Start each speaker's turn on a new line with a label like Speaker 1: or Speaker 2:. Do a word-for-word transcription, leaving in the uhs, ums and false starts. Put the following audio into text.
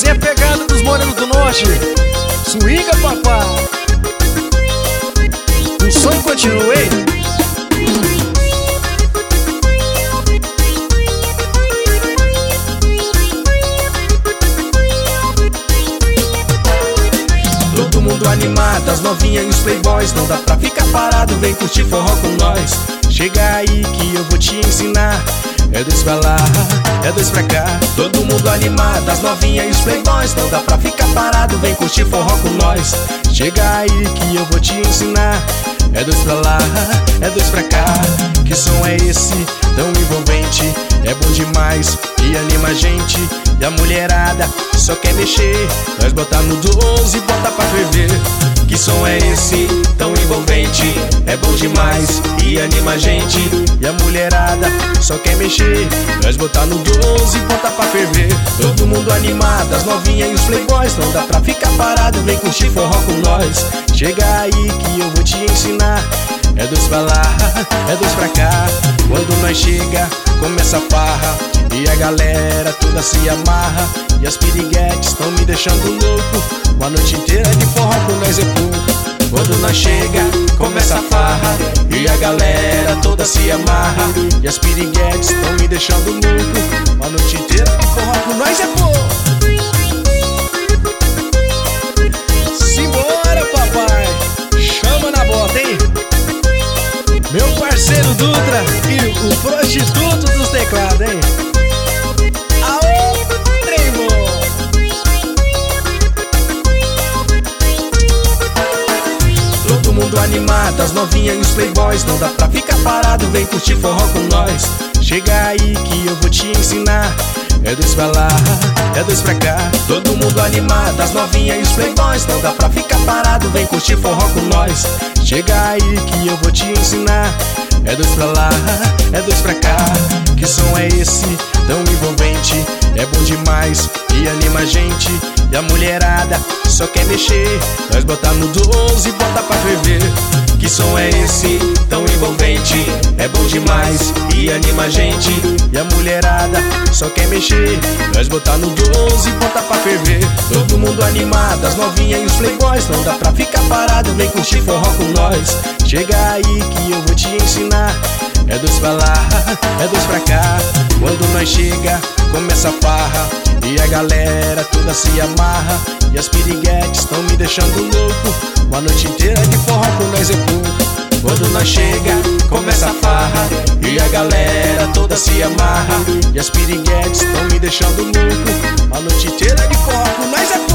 Speaker 1: Essa é a pegada dos morenos do norte. Swinga, papai. O som continua, hein?
Speaker 2: Todo mundo animado, as novinhas e os playboys. Não dá pra ficar parado, vem curtir forró com nós. Chega aí que eu vou te ensinar. É dois pra lá, é dois pra cá. Todo mundo animado, as novinhas e os playboys. Não dá pra ficar parado, vem curtir forró com nós. Chega aí que eu vou te ensinar. É dois pra lá, é dois pra cá. Que som é esse tão envolvente? É bom demais e anima a gente. E a mulherada só quer mexer. Nós botar no doze e bota pra ferver. Que som é esse tão envolvente? É bom demais e anima a gente. E a mulherada só quer mexer. Nós botar no doze e bota pra ferver. Todo mundo animado, as novinhas e os playboys. Não dá pra ficar parado, vem curtir forró com nós. Chega aí que eu vou te ensinar. É dois pra lá, é dois pra cá. Quando nós chega, começa a farra. E a galera toda se amarra. E as piriguetes estão me deixando louco. Uma noite inteira de forró com nós é pouco. Quando nós chega, começa a farra. E a galera toda se amarra. E as piriguetes estão me deixando louco. Uma noite inteira de forró com nós é pouco.
Speaker 1: Simbora, papai. Chama na bota, hein? Meu parceiro Dutra e o prostituto dos teclados, hein? Aô, primo!
Speaker 2: Todo mundo animado, as novinhas e os playboys. Não dá pra ficar parado, vem curtir forró com nós. Chega aí que eu vou te ensinar. É dois pra lá, é dois pra cá. Todo mundo animado, as novinhas e os playboys. Não dá pra ficar parado, vem curtir forró com nós. Chega aí que eu vou te ensinar. É dois pra lá, é dois pra cá. Que som é esse tão envolvente? É bom demais e anima a gente. E a mulherada só quer mexer. Nós botar no doze e bota pra ferver. Que som é esse tão envolvente? É bom demais e anima a gente. E a mulherada só quer mexer. Nós botar no doze e bota pra ferver. Todo mundo animado, as novinhas e os playboys. Não dá pra ficar parado, vem curtir forró com nós. Chega aí que eu vou te ensinar. É dois pra lá, é dois pra cá. Quando nós chega, começa a farra. E a galera toda se amarra. E as piriguetes estão me deixando louco. Uma noite inteira de forró com nós é pouco. Quando nós chega, começa a farra. E a galera toda se amarra. E as piriguetes estão me deixando louco. Uma noite inteira de forró com nós é pouco.